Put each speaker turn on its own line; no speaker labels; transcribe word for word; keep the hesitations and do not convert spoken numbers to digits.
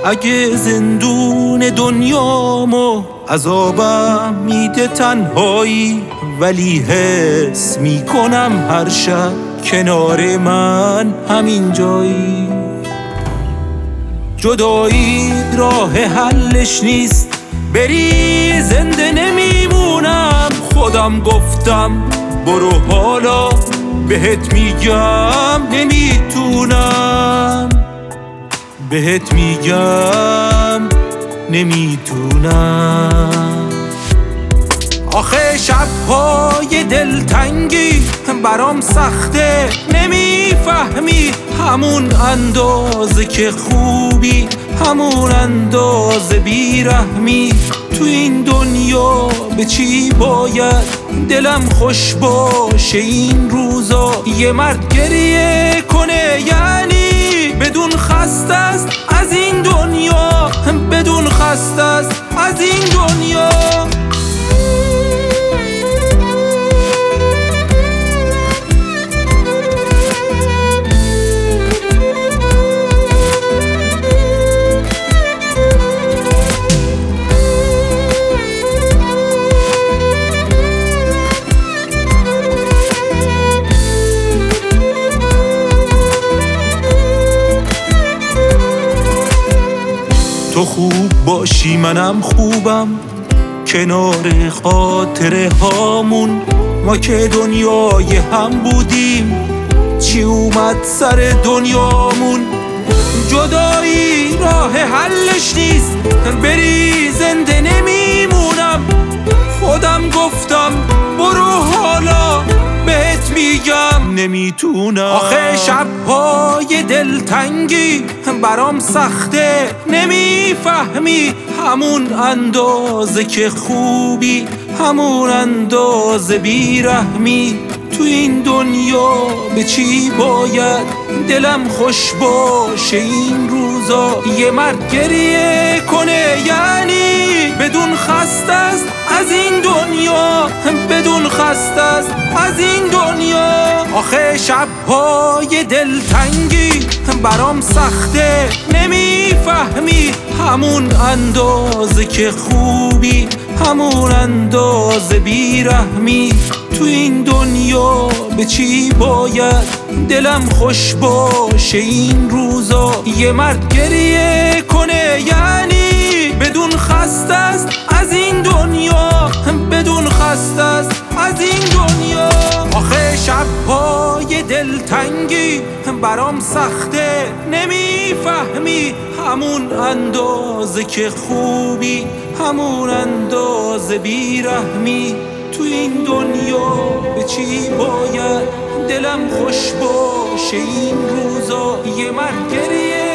اگه زندون دنیامو عذابم میده تنهایی، ولی حس میکنم هر شب کنار من همین جایی. جدایی راه حلش نیست، بری زنده نمیمونم. خودم گفتم برو حالا بهت میگم نمیتونم، بهت میگم نمیتونم. آخه شبهای دلتنگی برام سخته، نمیفهمی همون اندازه که خوبی، همون اندازه بیرحمی. تو این دنیا به چی باید دلم خوش باشه این روزا؟ یه مرد گریه کنه یعنی بدون خسته است از این دنیا، بدون خسته است از این دنیا. تو خوب باشی منم خوبم، کنار خاطره هامون. ما که دنیای هم بودیم، چی اومد سر دنیامون؟ جدایی راه حلش نیست، بری زنده نمیمونم. خودم گفتم برو حالا بهت میگم نمیتونم. آخه شبهای دلتنگی برام سخته، نمیفهمی همون اندازه که خوبی، همون اندازه بیرحمی. تو این دنیا به چی باید دلم خوش باشه این روزا؟ یه مرد گریه کنه یعنی بدون خسته است از این دنیا، بدون خسته است از این دنیا. آخه شبهای دلتنگی برام سخته، نمیفهمی همون اندازه که خوبی، همون اندازه بیرحمی. تو این دنیا به چی باید دلم خوش باشه این روزا؟ یه مرد گریه کنه یعنی بدون خسته است از این دنیا، بدون خسته است از این دنیا. آخه شبهای دلتنگی برام سخته، نمیفهمی همون اندازه که خوبی، همون اندازه بیرحمی. تو این دنیا به چی باید دلم خوش باشه این روزا؟ یه مرد گریه